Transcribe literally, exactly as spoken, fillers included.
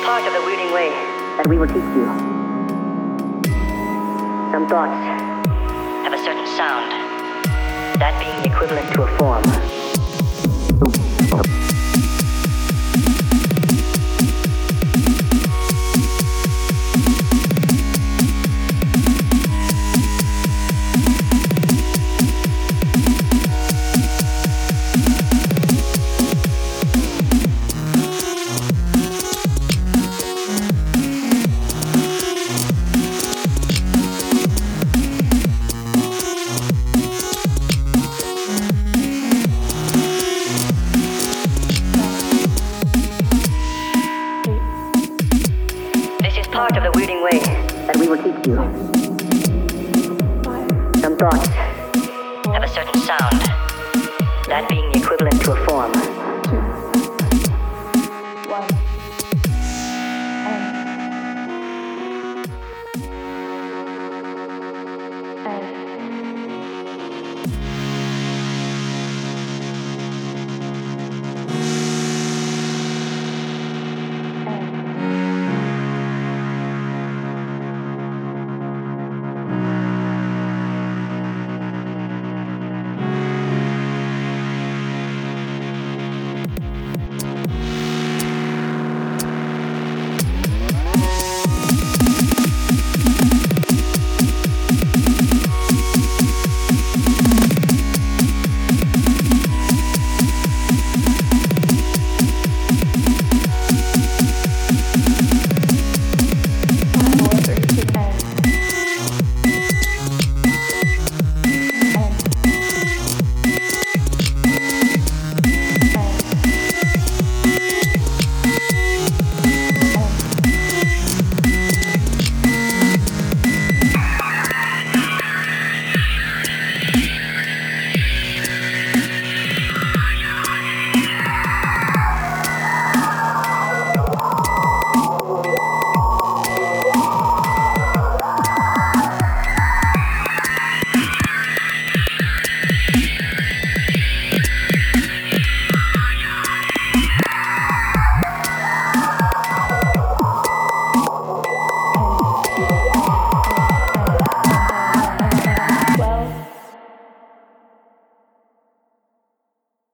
part of the weeding way that we will teach you. Some thoughts have a certain sound, that being equivalent to a form. Part of the weeding way that we will teach you. Some thoughts have a certain sound, that being